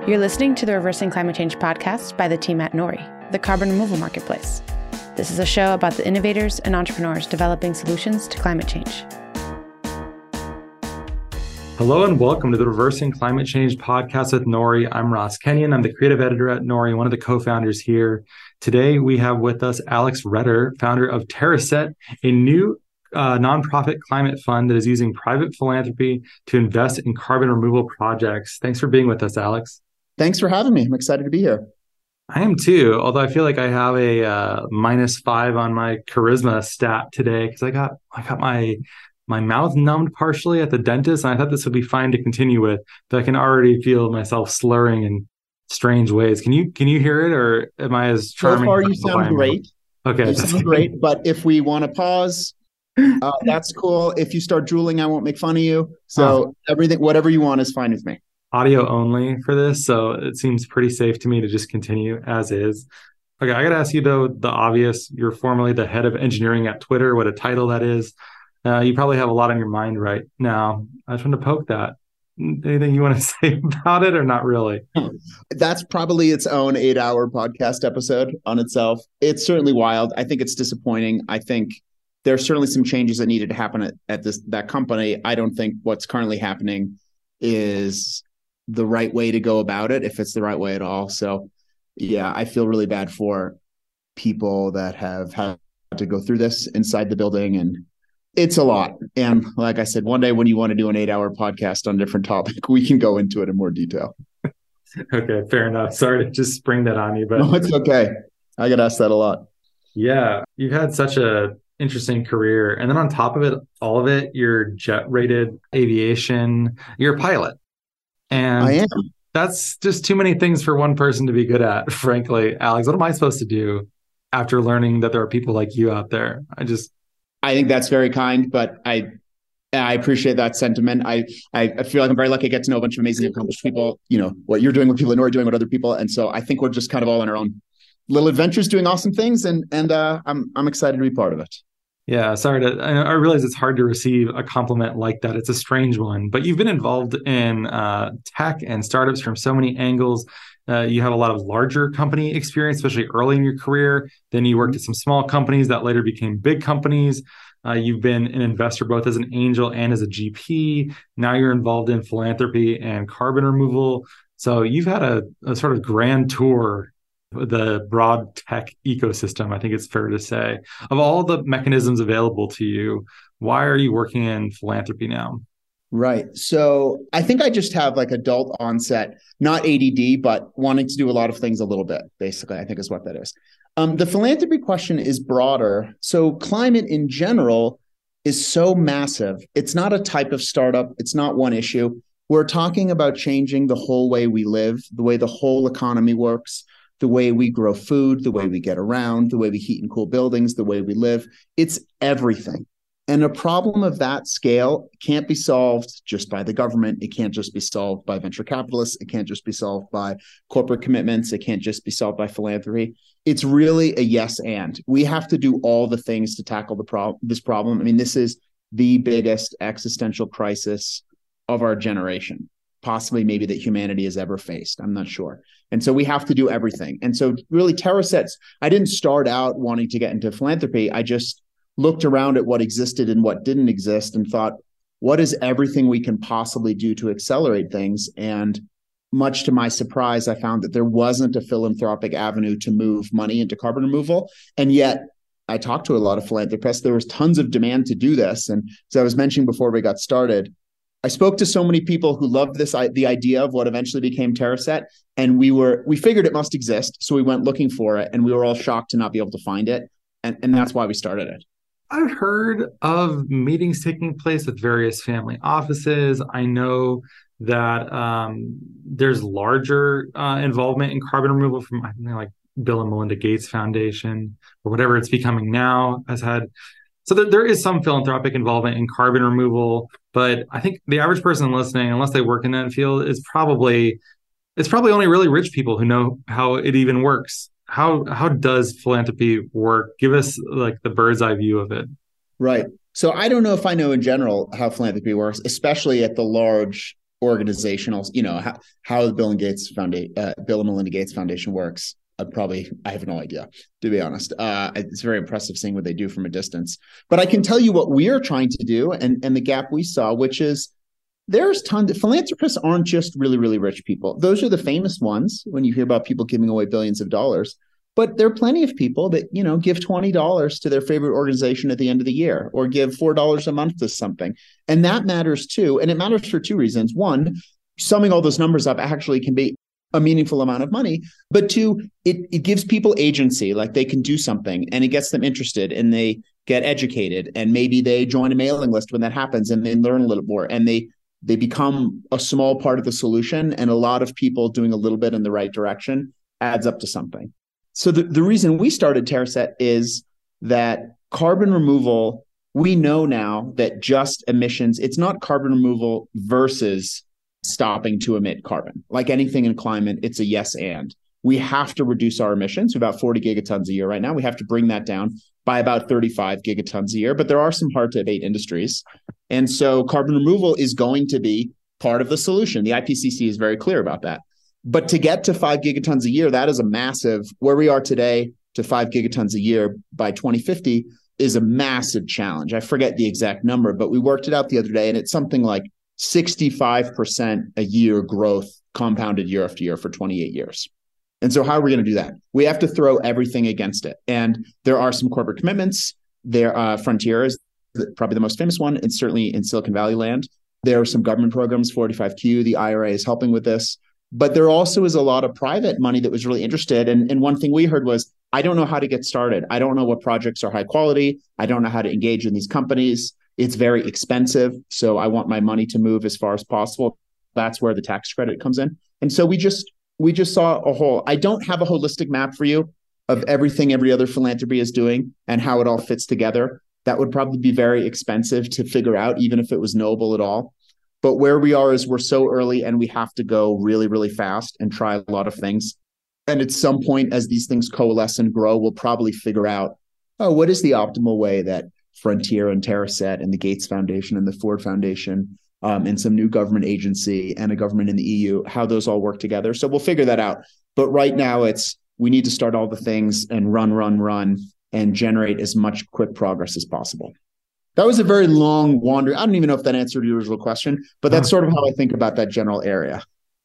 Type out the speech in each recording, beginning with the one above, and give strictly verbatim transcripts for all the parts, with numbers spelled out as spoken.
You're listening to the Reversing Climate Change podcast by the team at Nori, the carbon removal marketplace. This is a show about the innovators and entrepreneurs developing solutions to climate change. Hello and welcome to the Reversing Climate Change podcast with Nori. I'm Ross Kenyon. I'm the creative editor at Nori, one of the co-founders here. Today, we have with us Alex Retter, founder of TerraSet, a new uh, nonprofit climate fund that is using private philanthropy to invest in carbon removal projects. Thanks for being with us, Alex. Thanks for having me. I'm excited to be here. I am too, although I feel like I have a uh, minus five on my charisma stat today because I got I got my my mouth numbed partially at the dentist, and I thought this would be fine to continue with, but I can already feel myself slurring in strange ways. Can you can you hear it, or am I as charming? So far, you sound great. Okay, you sound great. But if we want to pause, uh, that's cool. If you start drooling, I won't make fun of you. So huh. everything, whatever you want, is fine with me. Audio only for this, so it seems pretty safe to me to just continue as is. Okay, I got to ask you though the obvious. You're formerly the head of engineering at Twitter. What a title that is. Uh, you probably have a lot on your mind right now. I just want to poke that. Anything you want to say about it or not really? That's probably its own eight-hour podcast episode on itself. It's certainly wild. I think it's disappointing. I think there are certainly some changes that needed to happen at, at this that company. I don't think what's currently happening is the right way to go about it, if it's the right way at all. So, yeah, I feel really bad for people that have had to go through this inside the building, and it's a lot. And like I said, one day when you want to do an eight-hour podcast on a different topic, we can go into it in more detail. Okay, fair enough. Sorry to just spring that on you, but no, it's okay. I get asked that a lot. Yeah, you've had such a interesting career, and then on top of it, all of it, you're jet-rated aviation. You're a pilot. And I am. That's just too many things for one person to be good at, frankly. Alex, what am I supposed to do after learning that there are people like you out there? I just... I think that's very kind, but I I appreciate that sentiment. I, I feel like I'm very lucky to get to know a bunch of amazing, accomplished people. You know, what you're doing, what people in Nori are doing, what other people. And so I think we're just kind of all on our own little adventures doing awesome things. And and uh, I'm I'm excited to be part of it. Yeah, sorry to, I realize it's hard to receive a compliment like that. It's a strange one, but you've been involved in uh, tech and startups from so many angles. Uh, you have a lot of larger company experience, especially early in your career. Then you worked at some small companies that later became big companies. Uh, you've been an investor both as an angel and as a G P. Now you're involved in philanthropy and carbon removal. So you've had a, a sort of grand tour the broad tech ecosystem, I think it's fair to say. Of all the mechanisms available to you, why are you working in philanthropy now? Right. So I think I just have like adult onset, not A D D, but wanting to do a lot of things a little bit, basically, I think is what that is. Um, the philanthropy question is broader. So climate in general is so massive. It's not a type of startup. It's not one issue. We're talking about changing the whole way we live, the way the whole economy works, the way we grow food, the way we get around, the way we heat and cool buildings, the way we live. It's everything. And a problem of that scale can't be solved just by the government. It can't just be solved by venture capitalists. It can't just be solved by corporate commitments. It can't just be solved by philanthropy. It's really a yes and. We have to do all the things to tackle the pro- this problem. I mean, this is the biggest existential crisis of our generation, possibly maybe that humanity has ever faced. I'm not sure. And so we have to do everything. And so really TerraSet's, I didn't start out wanting to get into philanthropy. I just looked around at what existed and what didn't exist and thought, what is everything we can possibly do to accelerate things? And much to my surprise, I found that there wasn't a philanthropic avenue to move money into carbon removal. And yet I talked to a lot of philanthropists. There was tons of demand to do this. And as I was mentioning before we got started, I spoke to so many people who loved this, the idea of what eventually became TerraSet, and we were we figured it must exist, so we went looking for it, and we were all shocked to not be able to find it, and, and that's why we started it. I've heard of meetings taking place with various family offices. I know that um, there's larger uh, involvement in carbon removal from I think like Bill and Melinda Gates Foundation or whatever it's becoming now has had. So there, there is some philanthropic involvement in carbon removal, but I think the average person listening, unless they work in that field, is probably it's probably only really rich people who know how it even works. How how does philanthropy work? Give us like the bird's eye view of it. Right. So I don't know if I know in general how philanthropy works, especially at the large organizational, you know, how, how the Bill and Gates Foundation, uh, Bill and Melinda Gates Foundation works. I probably, I have no idea, to be honest. Uh, it's very impressive seeing what they do from a distance. But I can tell you what we're trying to do and, and the gap we saw, which is there's tons of philanthropists aren't just really, really rich people. Those are the famous ones when you hear about people giving away billions of dollars. But there are plenty of people that, you know, give twenty dollars to their favorite organization at the end of the year or give four dollars a month to something. And that matters too. And it matters for two reasons. One, summing all those numbers up actually can be a meaningful amount of money. But two, it, it gives people agency, like they can do something and it gets them interested and they get educated. And maybe they join a mailing list when that happens and they learn a little more and they they become a small part of the solution. And a lot of people doing a little bit in the right direction adds up to something. So the, the reason we started Terraset is that carbon removal, we know now that just emissions, it's not carbon removal versus stopping to emit carbon. Like anything in climate, it's a yes and. We have to reduce our emissions to about forty gigatons a year right now. We have to bring that down by about thirty-five gigatons a year, but there are some hard to abate industries. And so carbon removal is going to be part of the solution. The I P C C is very clear about that. But to get to five gigatons a year, that is a massive, where we are today to five gigatons a year by twenty fifty is a massive challenge. I forget the exact number, but we worked it out the other day and it's something like sixty-five percent a year growth compounded year after year for twenty-eight years. And so how are we going to do that? We have to throw everything against it. And there are some corporate commitments. There, uh, Frontier is probably the most famous one, and certainly in Silicon Valley land. There are some government programs, forty-five Q, the I R A is helping with this. But there also is a lot of private money that was really interested. And, and one thing we heard was, I don't know how to get started. I don't know what projects are high quality. I don't know how to engage in these companies. It's very expensive. So I want my money to move as far as possible. That's where the tax credit comes in. And so we just we just saw a whole, I don't have a holistic map for you of everything every other philanthropy is doing and how it all fits together. That would probably be very expensive to figure out, even if it was knowable at all. But where we are is we're so early and we have to go really, really fast and try a lot of things. And at some point, as these things coalesce and grow, we'll probably figure out, oh, what is the optimal way that Frontier and Terraset and the Gates Foundation and the Ford Foundation um, and some new government agency and a government in the E U, how those all work together. So we'll figure that out. But right now, it's we need to start all the things and run, run, run and generate as much quick progress as possible. That was a very long wander. I don't even know if that answered your original question, but that's sort of how I think about that general area.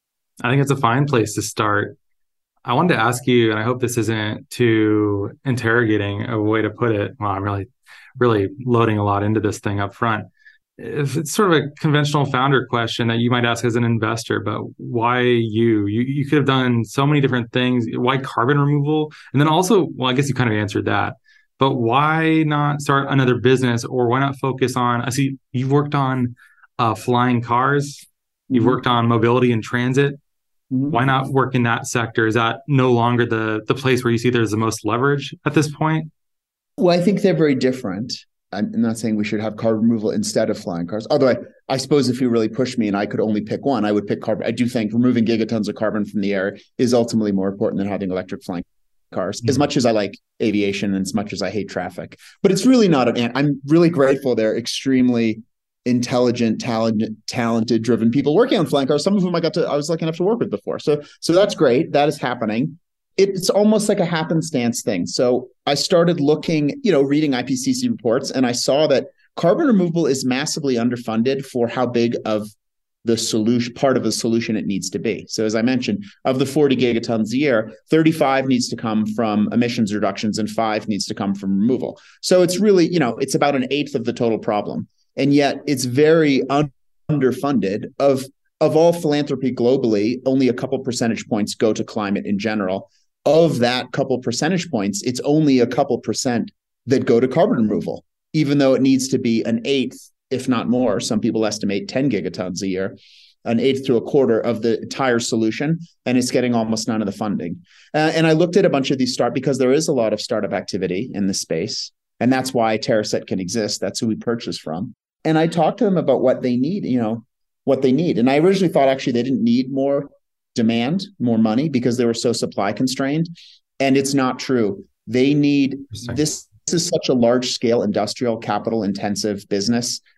I think it's a fine place to start. I wanted to ask you, and I hope this isn't too interrogating a way to put it. Well, I'm really, really loading a lot into this thing up front. If it's sort of a conventional founder question that you might ask as an investor, but why you? You you could have done so many different things. Why carbon removal? And then also, well, I guess you kind of answered that. But why not start another business, or why not focus on, I see you've worked on uh, flying cars, you've worked on mobility and transit. Mm-hmm. Why not work in that sector? Is that no longer the, the place where you see there's the most leverage at this point? Well, I think they're very different. I'm not saying we should have carbon removal instead of flying cars. Although I, I suppose if you really push me and I could only pick one, I would pick carbon. I do think removing gigatons of carbon from the air is ultimately more important than having electric flying cars, as much as I like aviation and as much as I hate traffic. But it's really not an, I'm really grateful they're extremely intelligent, talented, talented, driven people working on flying cars. Some of whom I got to, I was lucky enough to work with before. So, so that's great. That is happening. It's almost like a happenstance thing. So I started looking, you know, reading I P C C reports, and I saw that carbon removal is massively underfunded for how big of the solution, part of the solution it needs to be. So as I mentioned, of the forty gigatons a year, thirty-five needs to come from emissions reductions and five needs to come from removal. So it's really, you know, it's about an eighth of the total problem. And yet it's very un- underfunded. Of, of all philanthropy globally, only a couple percentage points go to climate in general. Of that couple percentage points, it's only a couple percent that go to carbon removal, even though it needs to be an eighth, if not more. Some people estimate ten gigatons a year, an eighth to a quarter of the entire solution, and it's getting almost none of the funding. Uh, and I looked at a bunch of these start because there is a lot of startup activity in this space, and that's why Terraset can exist. That's who we purchase from. And I talked to them about what they need, you know, what they need. And I originally thought actually they didn't need more demand, more money, because they were so supply constrained. And it's not true. They need this. This is such a large scale industrial capital intensive business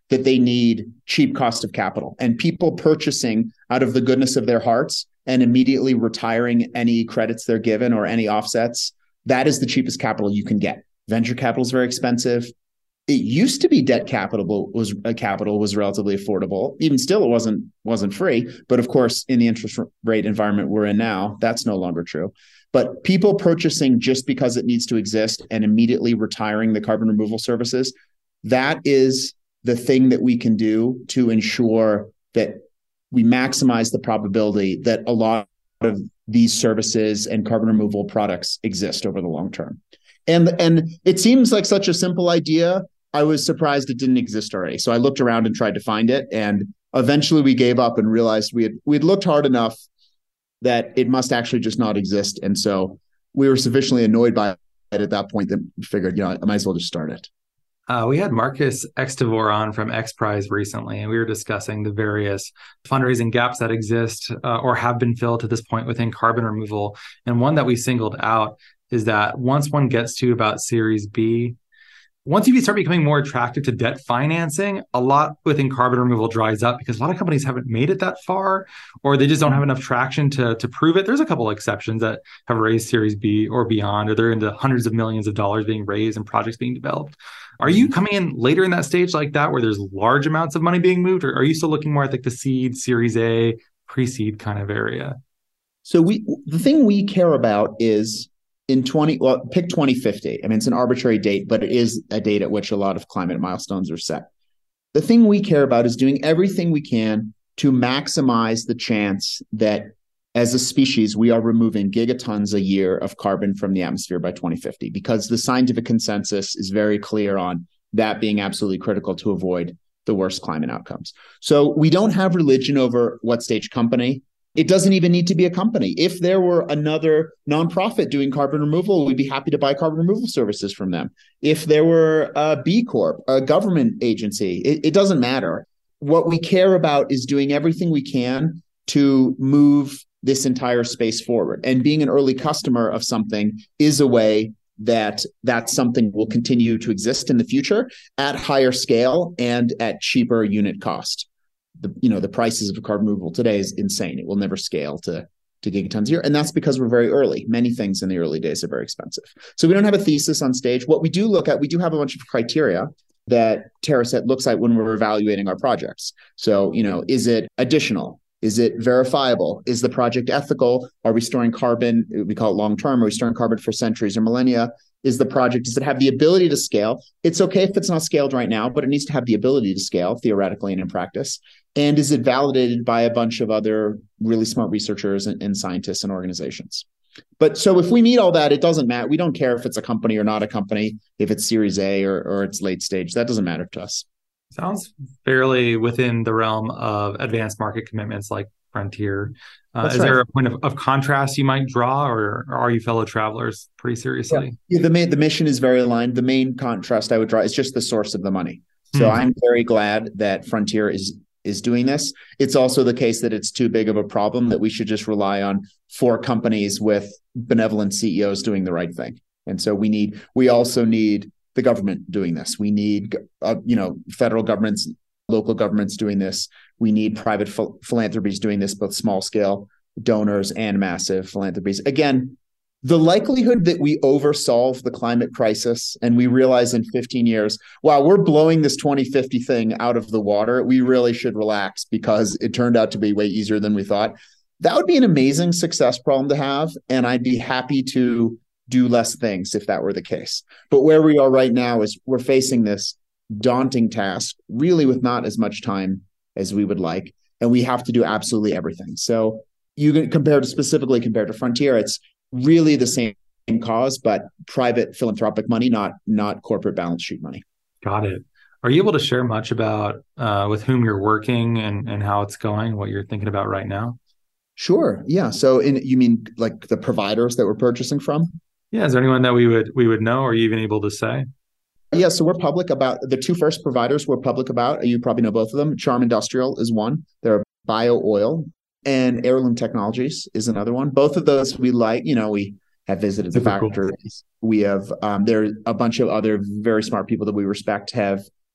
that they need cheap cost of capital, and people purchasing out of the goodness of their hearts and immediately retiring any credits they're given or any offsets. That is the cheapest capital you can get. Venture capital is very expensive. It used to be debt capital was uh, capital was relatively affordable. Even still, it wasn't wasn't free. But of course, in the interest rate environment we're in now, that's no longer true. But people purchasing just because it needs to exist and immediately retiring the carbon removal services, that is the thing that we can do to ensure that we maximize the probability that a lot of these services and carbon removal products exist over the long term. And, and it seems like such a simple idea. I was surprised it didn't exist already. So I looked around and tried to find it. And eventually we gave up and realized we had we'd looked hard enough that it must actually just not exist. And so we were sufficiently annoyed by it at that point that we figured, you know, I might as well just start it. Uh, we had Marcus Extavor on from XPRIZE recently, and we were discussing the various fundraising gaps that exist uh, or have been filled to this point within carbon removal. And one that we singled out is that once one gets to about Series B, once you start becoming more attractive to debt financing, a lot within carbon removal dries up because a lot of companies haven't made it that far, or they just don't have enough traction to, to prove it. There's a couple of exceptions that have raised Series B or beyond, or they're into hundreds of millions of dollars being raised and projects being developed. Are you coming in later in that stage like that, where there's large amounts of money being moved, or are you still looking more at like the seed, Series A, pre-seed kind of area? So we the thing we care about is in twenty, well, pick twenty fifty. I mean, it's an arbitrary date, but it is a date at which a lot of climate milestones are set. The thing we care about is doing everything we can to maximize the chance that as a species, we are removing gigatons a year of carbon from the atmosphere by twenty fifty, because the scientific consensus is very clear on that being absolutely critical to avoid the worst climate outcomes. So we don't have religion over what stage company. It doesn't even need to be a company. If there were another nonprofit doing carbon removal, we'd be happy to buy carbon removal services from them. If there were a B Corp, a government agency, it, it doesn't matter. What we care about is doing everything we can to move this entire space forward. And being an early customer of something is a way that that something will continue to exist in the future at higher scale and at cheaper unit cost. The, you know, the prices of carbon removal today is insane. It will never scale to, to gigatons a year. And that's because we're very early. Many things in the early days are very expensive. So we don't have a thesis on stage. What we do look at, we do have a bunch of criteria that TerraSet looks at when we're evaluating our projects. So, you know, is it additional? Is it verifiable? Is the project ethical? Are we storing carbon? We call it long-term. Are we storing carbon for centuries or millennia? Is the project, does it have the ability to scale? It's okay if it's not scaled right now, but it needs to have the ability to scale theoretically and in practice. And is it validated by a bunch of other really smart researchers and, and scientists and organizations? But so if we meet all that, it doesn't matter. We don't care if it's a company or not a company, if it's Series A or, or it's late stage. That doesn't matter to us. Sounds fairly within the realm of advanced market commitments like Frontier. Uh, is right. there a point of, of contrast you might draw, or, or are you fellow travelers pretty seriously? Yeah. The main, the mission is very aligned. The main contrast I would draw is just the source of the money. So mm-hmm. I'm very glad that Frontier is is doing this. It's also the case that it's too big of a problem that we should just rely on four companies with benevolent C E Os doing the right thing. And so we need, we also need the government doing this. We need, uh, you know, federal governments, local governments doing this. We need private ph- philanthropies doing this, both small scale donors and massive philanthropies. Again, the likelihood that we oversolve the climate crisis and we realize in fifteen years, wow, we're blowing this twenty fifty thing out of the water, we really should relax because it turned out to be way easier than we thought. That would be an amazing success problem to have. And I'd be happy to do less things if that were the case. But where we are right now is we're facing this daunting task, really with not as much time as we would like. And we have to do absolutely everything. So you can compare to specifically compared to Frontier, it's really the same cause, but private philanthropic money, not not corporate balance sheet money. Got it. Are you able to share much about uh, with whom you're working and, and how it's going, what you're thinking about right now? Sure. Yeah. So in, you mean like the providers that we're purchasing from? Yeah. Is there anyone that we would we would know, or are you even able to say? Yeah. So we're public about the two first providers we're public about. You probably know both of them. Charm Industrial is one. They're bio oil. And Heirloom Technologies is another one. Both of those we like, you know, we have visited the factories. Cool. We have, um, there are a bunch of other very smart people that we respect have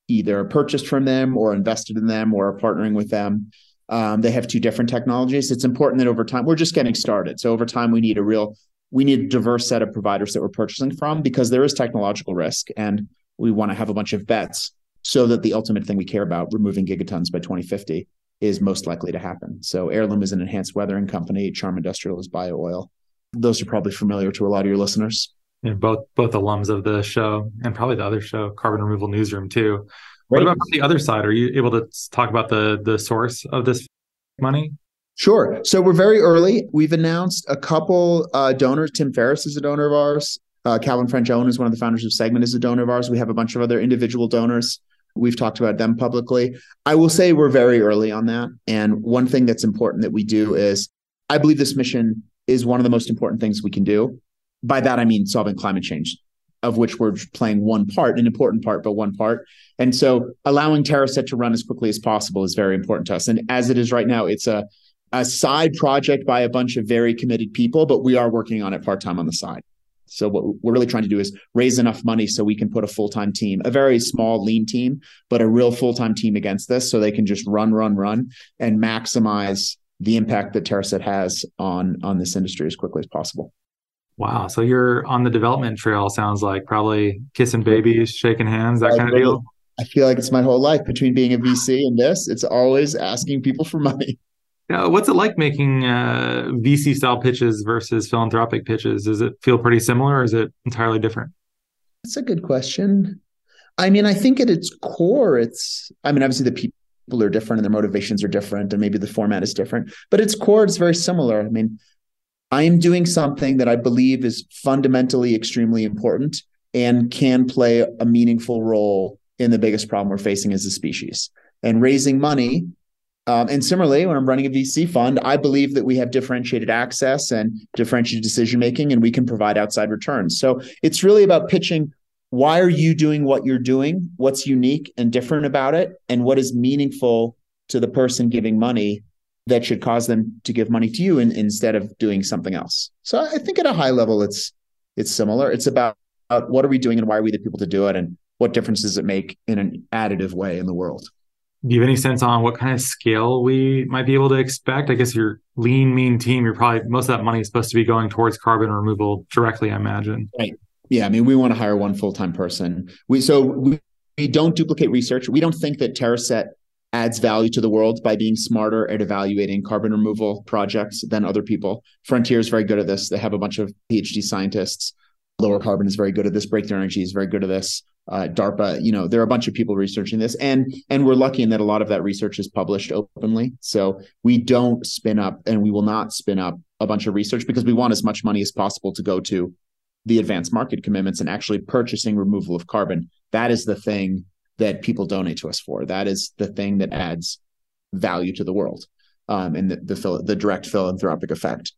either purchased from them or invested in them or are partnering with them. Um, they have two different technologies. It's important that over time, we're just getting started. So over time, we need a real, we need a diverse set of providers that we're purchasing from, because there is technological risk, and we want to have a bunch of bets so that the ultimate thing we care about, removing gigatons by twenty fifty, is most likely to happen. So Heirloom is an enhanced weathering company. Charm Industrial is bio-oil. Those are probably familiar to a lot of your listeners. Yeah, both both alums of the show, and probably the other show, Carbon Removal Newsroom, too. Right. What about the other side? Are you able to talk about the the source of this money? Sure. So we're very early. We've announced a couple uh, donors. Tim Ferriss is a donor of ours. Uh, Calvin Frangione is one of the founders of Segment, is a donor of ours. We have a bunch of other individual donors. We've talked about them publicly. I will say we're very early on that. And one thing that's important that we do is, I believe this mission is one of the most important things we can do. By that, I mean solving climate change, of which we're playing one part, an important part, but one part. And so allowing Terraset to run as quickly as possible is very important to us. And as it is right now, it's a, a side project by a bunch of very committed people, but we are working on it part-time on the side. So what we're really trying to do is raise enough money so we can put a full-time team, a very small, lean team, but a real full-time team against this, so they can just run, run, run, and maximize the impact that Terraset has on, on this industry as quickly as possible. Wow. So you're on the development trail, sounds like, probably kissing babies, shaking hands, that kind of deal. I feel like it's my whole life between being a V C and this. It's always asking people for money. Yeah, what's it like making uh, V C style pitches versus philanthropic pitches? Does it feel pretty similar, or is it entirely different? That's a good question. I mean, I think at its core, it's, I mean, obviously the people are different and their motivations are different, and maybe the format is different, but at its core, it's very similar. I mean, I am doing something that I believe is fundamentally extremely important and can play a meaningful role in the biggest problem we're facing as a species. And raising money, um, and similarly, when I'm running a V C fund, I believe that we have differentiated access and differentiated decision-making, and we can provide outside returns. So it's really about pitching, why are you doing what you're doing? What's unique and different about it? And what is meaningful to the person giving money that should cause them to give money to you in, instead of doing something else. So I think at a high level, it's it's similar. It's about, about what are we doing and why are we the people to do it, and what difference does it make in an additive way in the world. Do you have any sense on what kind of scale we might be able to expect? I guess your lean, mean team, you're probably, most of that money is supposed to be going towards carbon removal directly, I imagine. Right. Yeah. I mean, we want to hire one full-time person. We So we, we don't duplicate research. We don't think that Terraset adds value to the world by being smarter at evaluating carbon removal projects than other people. Frontier is very good at this. They have a bunch of PhD scientists. Lower Carbon is very good at this. Breakthrough Energy is very good at this. Uh, DARPA, you know, there are a bunch of people researching this, and and we're lucky in that a lot of that research is published openly. So we don't spin up, and we will not spin up a bunch of research, because we want as much money as possible to go to the advanced market commitments and actually purchasing removal of carbon. That is the thing that people donate to us for. That is the thing that adds value to the world, um, and the, the the direct philanthropic effect.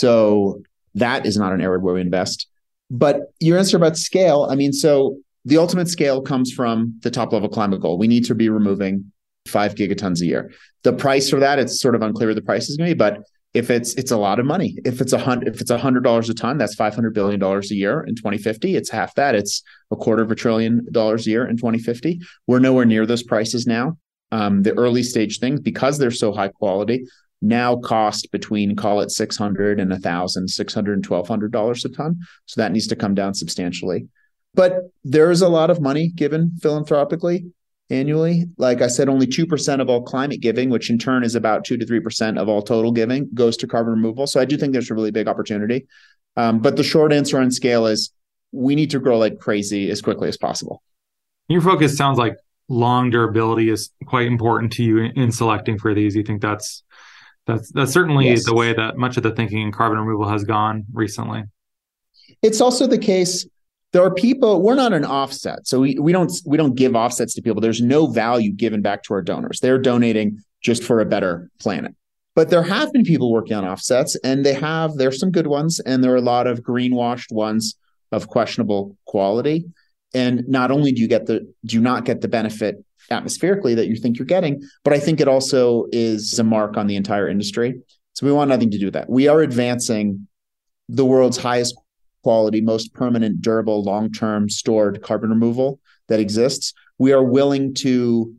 So that is not an area where we invest. But your answer about scale, I mean, so the ultimate scale comes from the top level climate goal. We need to be removing five gigatons a year. The price for that, it's sort of unclear what the price is going to be, but if it's it's a lot of money. If it's a hundred, if it's a hundred dollars a ton, that's five hundred billion dollars a year in twenty fifty. It's half that. It's a quarter of a trillion dollars a year in twenty fifty. We're nowhere near those prices now. Um, the early stage things, because they're so high quality, now cost between, call it six hundred and a thousand, six hundred and twelve hundred dollars a ton. So that needs to come down substantially. But there is a lot of money given philanthropically annually. Like I said, only two percent of all climate giving, which in turn is about two to three percent of all total giving, goes to carbon removal. So I do think there's a really big opportunity. Um, but the short answer on scale is we need to grow like crazy as quickly as possible. Your focus sounds like long durability is quite important to you in, in selecting for these. You think that's that's that's certainly yes. the way that much of the thinking in carbon removal has gone recently. It's also the case. There are people, we're not an offset. So we, we don't we don't give offsets to people. There's no value given back to our donors. They're donating just for a better planet. But there have been people working on offsets, and they have, there's some good ones, and there are a lot of greenwashed ones of questionable quality. And not only do you get the do you not get the benefit atmospherically that you think you're getting, but I think it also is a mark on the entire industry. So we want nothing to do with that. We are advancing the world's highest quality, most permanent, durable, long-term stored carbon removal that exists. We are willing to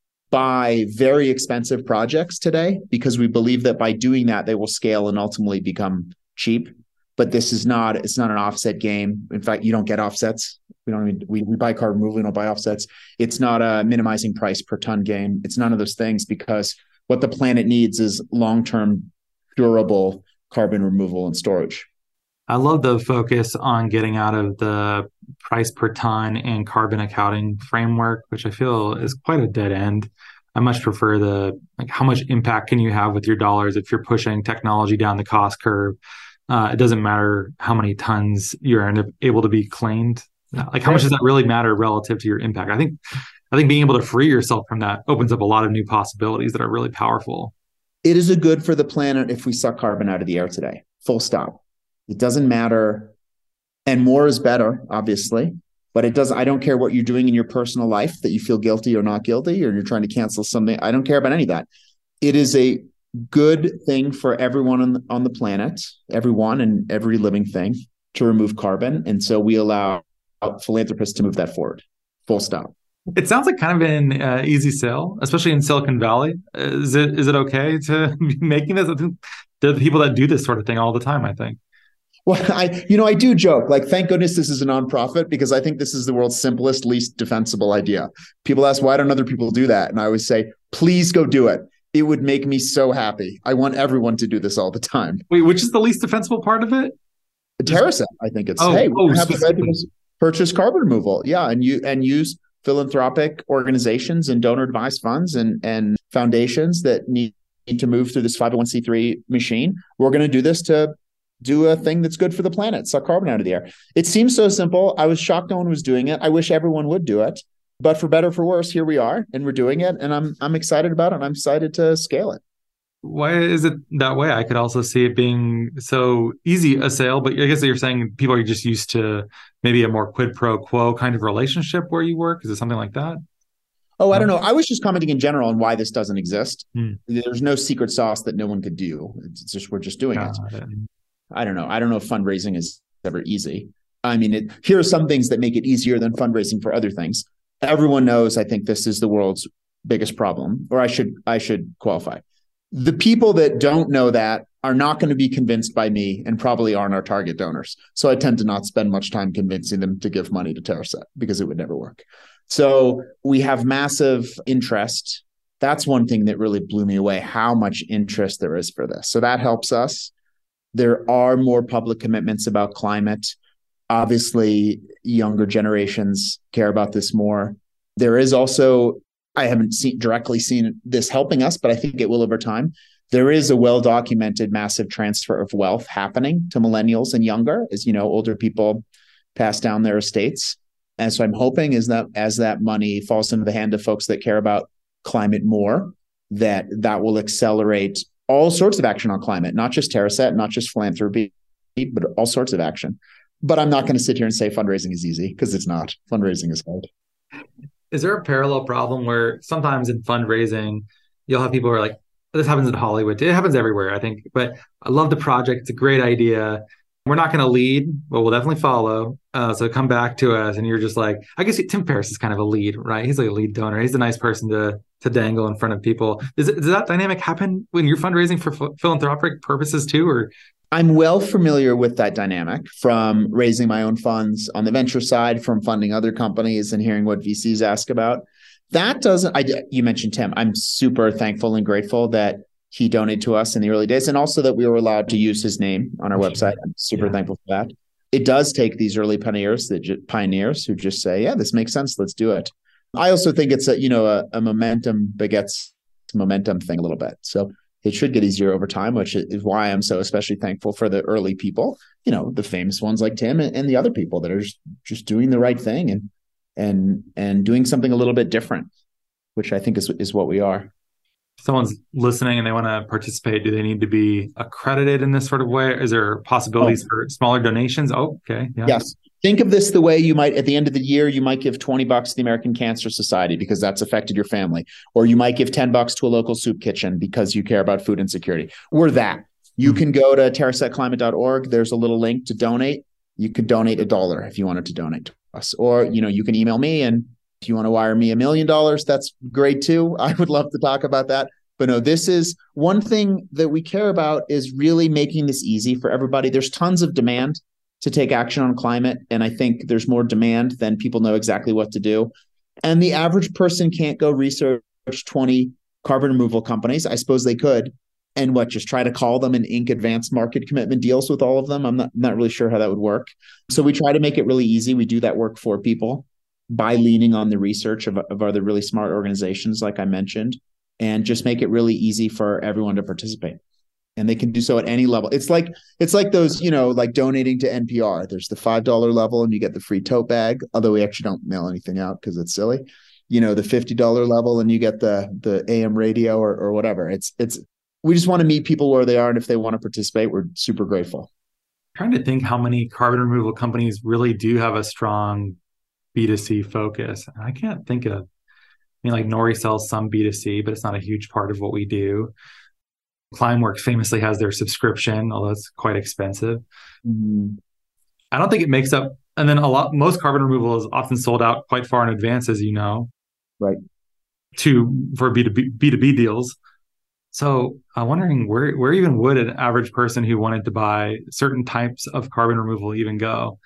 buy very expensive projects today because we believe that by doing that, they will scale and ultimately become cheap. But this is not, it's not an offset game. In fact, you don't get offsets. We don't even, we, we buy carbon removal, we don't buy offsets. It's not a minimizing price per ton game. It's none of those things, because what the planet needs is long-term, durable carbon removal and storage. I love the focus on getting out of the price per ton and carbon accounting framework, which I feel is quite a dead end. I much prefer the, like, how much impact can you have with your dollars if you're pushing technology down the cost curve? Uh, it doesn't matter how many tons you're able to be claimed. Like, how much does that really matter relative to your impact? I think, I think being able to free yourself from that opens up a lot of new possibilities that are really powerful. It is a good for the planet if we suck carbon out of the air today. Full stop. It doesn't matter. And more is better, obviously. But it doesn't, I don't care what you're doing in your personal life, that you feel guilty or not guilty, or you're trying to cancel something. I don't care about any of that. It is a good thing for everyone on the, on the planet, everyone and every living thing, to remove carbon. And so we allow philanthropists to move that forward. Full stop. It sounds like kind of an uh, easy sell, especially in Silicon Valley. Is it is it okay to be making this? I think there are the people that do this sort of thing all the time, I think. Well, I, you know, I do joke, like, thank goodness this is a nonprofit, because I think this is the world's simplest, least defensible idea. People ask, why don't other people do that? And I always say, please go do it. It would make me so happy. I want everyone to do this all the time. Wait, which is the least defensible part of it? TerraSet, I think it's, oh, hey, oh, we have to purchase carbon removal. Yeah, and you and use philanthropic organizations and donor advised funds and, and foundations that need to move through this five oh one c three machine. We're going to do this to do a thing that's good for the planet, suck carbon out of the air. It seems so simple. I was shocked no one was doing it. I wish everyone would do it. But for better or for worse, here we are, and we're doing it. And I'm I'm excited about it. And I'm excited to scale it. Why is it that way? I could also see it being so easy a sale, but I guess you're saying people are just used to maybe a more quid pro quo kind of relationship where you work. Is it something like that? Oh, I don't know. I was just commenting in general on why this doesn't exist. Hmm. There's no secret sauce that no one could do. It's just, we're just doing Got it. it. I don't know. I don't know if fundraising is ever easy. I mean, it, here are some things that make it easier than fundraising for other things. Everyone knows, I think, this is the world's biggest problem, or I should I should qualify. The people that don't know that are not going to be convinced by me, and probably aren't our target donors. So I tend to not spend much time convincing them to give money to TerraSet, because it would never work. So we have massive interest. That's one thing that really blew me away, how much interest there is for this. So that helps us. There are more public commitments about climate. Obviously, younger generations care about this more. There is also, I haven't seen directly seen this helping us, but I think it will over time. There is a well-documented massive transfer of wealth happening to millennials and younger, as you know, older people pass down their estates. And so I'm hoping is that as that money falls into the hand of folks that care about climate more, that that will accelerate all sorts of action on climate, not just TerraSet, not just philanthropy, but all sorts of action. But I'm not going to sit here and say fundraising is easy, because it's not. Fundraising is hard. Is there a parallel problem where sometimes in fundraising, you'll have people who are like, this happens in Hollywood. It happens everywhere, I think. But I love the project. It's a great idea. We're not going to lead, but we'll definitely follow. Uh, so come back to us. And you're just like, I guess Tim Ferriss is kind of a lead, right? He's like a lead donor. He's a nice person to to dangle in front of people. Does, it, does that dynamic happen when you're fundraising for ph- philanthropic purposes too? Or I'm well familiar with that dynamic from raising my own funds on the venture side, from funding other companies and hearing what V Cs ask about. That doesn't, I, you mentioned Tim. I'm super thankful and grateful that he donated to us in the early days, and also that we were allowed to use his name on our website. I'm super yeah. thankful for that. It does take these early pioneers, the pioneers who just say, yeah, this makes sense. Let's do it. I also think it's a, you know, a, a momentum begets momentum thing a little bit. So it should get easier over time, which is why I'm so especially thankful for the early people, you know, the famous ones like Tim and, and the other people that are just, just doing the right thing and and and doing something a little bit different, which I think is is what we are. If someone's listening and they want to participate, do they need to be accredited in this sort of way? Is there possibilities oh. for smaller donations? Oh, okay. Yeah. Yes. Think of this the way you might, at the end of the year, you might give twenty bucks to the American Cancer Society because that's affected your family. Or you might give ten bucks to a local soup kitchen because you care about food insecurity. We're that. You mm-hmm. can go to terraset climate dot org. There's a little link to donate. You could donate a dollar if you wanted to donate to us. Or, you know, you can email me and If you want to wire me a million dollars, that's great too. I would love to talk about that. But no, this is one thing that we care about is really making this easy for everybody. There's tons of demand to take action on climate. And I think there's more demand than people know exactly what to do. And the average person can't go research twenty carbon removal companies. I suppose they could. And what, just try to call them and ink advanced market commitment deals with all of them? I'm not, not really sure how that would work. So we try to make it really easy. We do that work for people by leaning on the research of, of other really smart organizations, like I mentioned, and just make it really easy for everyone to participate. And they can do so at any level. It's like it's like those, you know, like donating to N P R. There's the five dollars level and you get the free tote bag, although we actually don't mail anything out because it's silly. You know, the fifty dollars level and you get the the A M radio or, or whatever. It's it's we just want to meet people where they are. And if they want to participate, we're super grateful. Trying to think how many carbon removal companies really do have a strong B two C focus. I can't think of, I mean, like Nori sells some B two C, but it's not a huge part of what we do. Climeworks famously has their subscription, although it's quite expensive. Mm-hmm. I don't think it makes up, and then a lot, most carbon removal is often sold out quite far in advance, as you know, right? To for B two B, B two B deals. So I'm wondering where where even would an average person who wanted to buy certain types of carbon removal even go?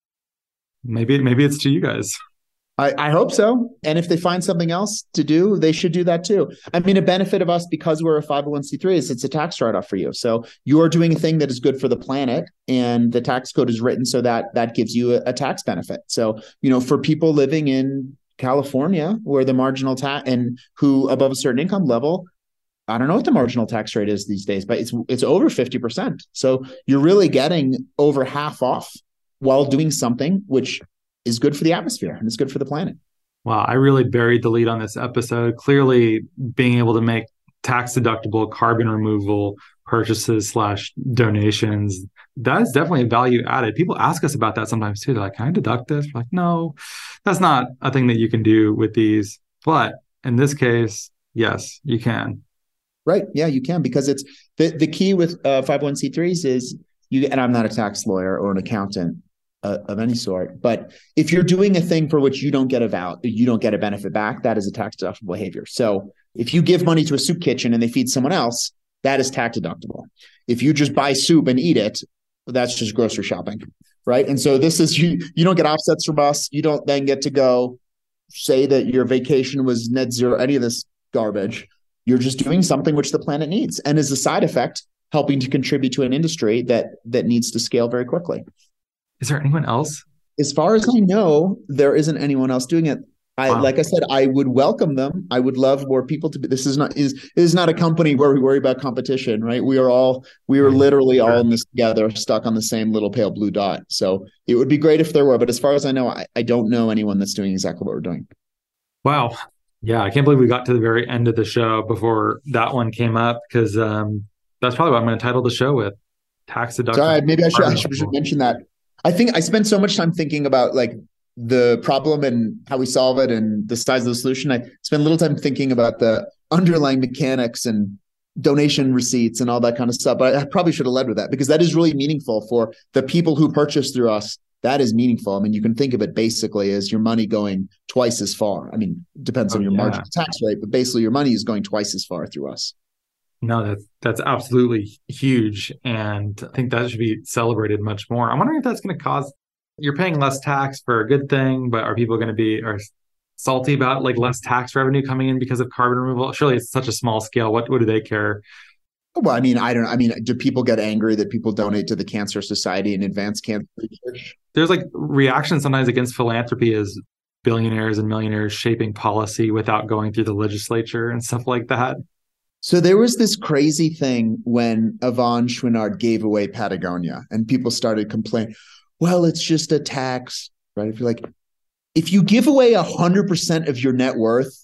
Maybe maybe it's to you guys. I, I hope so. And if they find something else to do, they should do that too. I mean, a benefit of us because we're a five oh one c three is it's a tax write-off for you. So you are doing a thing that is good for the planet, and the tax code is written so that that gives you a, a tax benefit. So, you know, for people living in California where the marginal tax and who above a certain income level, I don't know what the marginal tax rate is these days, but it's it's over fifty percent. So you're really getting over half off while doing something which is good for the atmosphere and it's good for the planet. Wow, I really buried the lead on this episode. Clearly, being able to make tax deductible carbon removal purchases slash donations, that is definitely a value added. People ask us about that sometimes too. They're like, can I deduct this? We're like, no, that's not a thing that you can do with these. But in this case, yes, you can. Right. Yeah, you can, because it's the, the key with uh, five oh one c threes is you, and I'm not a tax lawyer or an accountant uh, of any sort, but if you're doing a thing for which you don't get a val, you don't get a benefit back, that is a tax deductible behavior. So if you give money to a soup kitchen and they feed someone else, that is tax deductible. If you just buy soup and eat it, that's just grocery shopping. Right. And so this is, you, you don't get offsets from us. You don't then get to go say that your vacation was net zero, any of this garbage. You're just doing something which the planet needs, and as a side effect, helping to contribute to an industry that that needs to scale very quickly. Is there anyone else? As far as I know, there isn't anyone else doing it. I, wow. Like I said, I would welcome them. I would love more people to be. This is not is this is not a company where we worry about competition, right? We are all we are literally all in this together, stuck on the same little pale blue dot. So it would be great if there were, but as far as I know, I, I don't know anyone that's doing exactly what we're doing. Wow. Yeah, I can't believe we got to the very end of the show before that one came up, because um, that's probably what I'm going to title the show with: tax deduction. Sorry, maybe I should, I should mention that. I think I spent so much time thinking about like the problem and how we solve it and the size of the solution. I spent a little time thinking about the underlying mechanics and donation receipts and all that kind of stuff. But I probably should have led with that, because that is really meaningful for the people who purchase through us. That is meaningful. I mean, you can think of it basically as your money going twice as far. I mean, it depends oh, on your yeah. marginal tax rate, but basically your money is going twice as far through us. No, that's that's absolutely huge. And I think that should be celebrated much more. I'm wondering if that's going to cause, you're paying less tax for a good thing, but are people going to be are salty about like less tax revenue coming in because of carbon removal? Surely it's such a small scale. What, what do they care? Well, I mean, I don't I mean, do people get angry that people donate to the Cancer Society and advance cancer research? There's like reactions sometimes against philanthropy as billionaires and millionaires shaping policy without going through the legislature and stuff like that. So there was this crazy thing when Yvon Chouinard gave away Patagonia and people started complaining, well, it's just a tax, right? If you're like, if you give away one hundred percent of your net worth,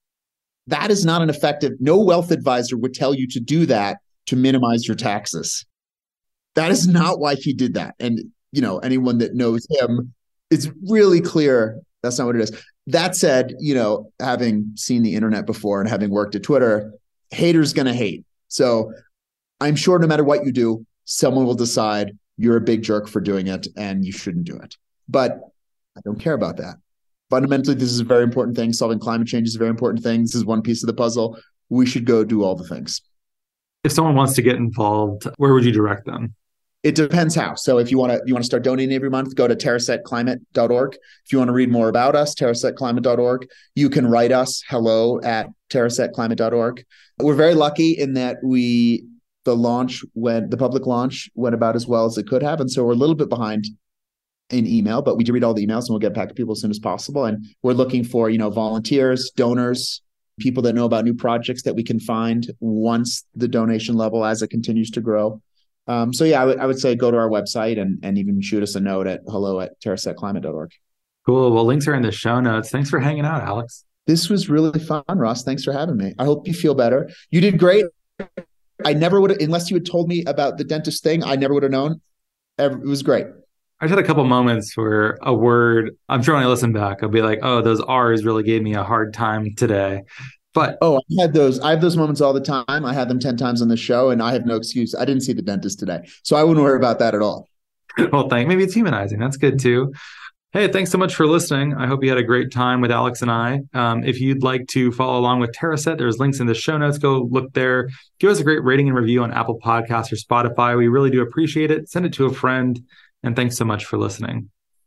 that is not an effective, no wealth advisor would tell you to do that to minimize your taxes. That is not why he did that. And, you know, anyone that knows him, it's really clear that's not what it is. That said, you know, having seen the internet before and having worked at Twitter, haters gonna hate. So I'm sure no matter what you do, someone will decide you're a big jerk for doing it and you shouldn't do it. But I don't care about that. fundamentally, this is a very important thing. Solving climate change is a very important thing. This is one piece of the puzzle. We should go do all the things. If someone wants to get involved, where would you direct them? It depends how. So if you want to you want to start donating every month, go to terraset climate dot org. If you want to read more about us, terraset climate dot org. You can write us hello at terraset climate dot org. We're very lucky in that we the launch went the public launch went about as well as it could have. And so we're a little bit behind in email, but we do read all the emails and we'll get back to people as soon as possible. And we're looking for, you know, volunteers, donors, people that know about new projects that we can find once the donation level as it continues to grow. Um, so yeah, I, w- I would say go to our website and, and even shoot us a note at hello at terraset climate dot org. Cool. Well, links are in the show notes. Thanks for hanging out, Alex. This was really fun, Ross. Thanks for having me. I hope you feel better. You did great. I never would have, unless you had told me about the dentist thing, I never would have known. It was great. I just had a couple moments where a word, I'm sure when I listen back, I'll be like, oh, those R's really gave me a hard time today. But oh, I had those. I have those moments all the time. I had them ten times on the show, and I have no excuse. I didn't see the dentist today, so I wouldn't worry about that at all. Well, thank. Maybe it's humanizing. That's good too. Hey, thanks so much for listening. I hope you had a great time with Alex and I. Um, if you'd like to follow along with Terraset, there's links in the show notes. Go look there. Give us a great rating and review on Apple Podcasts or Spotify. We really do appreciate it. Send it to a friend. And thanks so much for listening.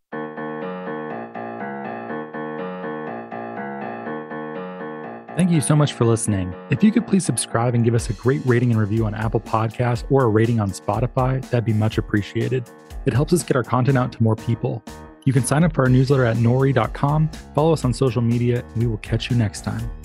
Thank you so much for listening. If you could please subscribe and give us a great rating and review on Apple Podcasts or a rating on Spotify, that'd be much appreciated. It helps us get our content out to more people. You can sign up for our newsletter at nori dot com, follow us on social media, and we will catch you next time.